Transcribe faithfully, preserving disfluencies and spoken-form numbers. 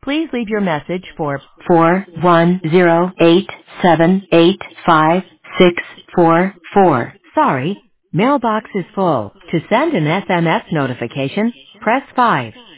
Please leave your message for four one zero eight seven eight five six four four. Sorry, mailbox is full. To send an S M S notification, press five.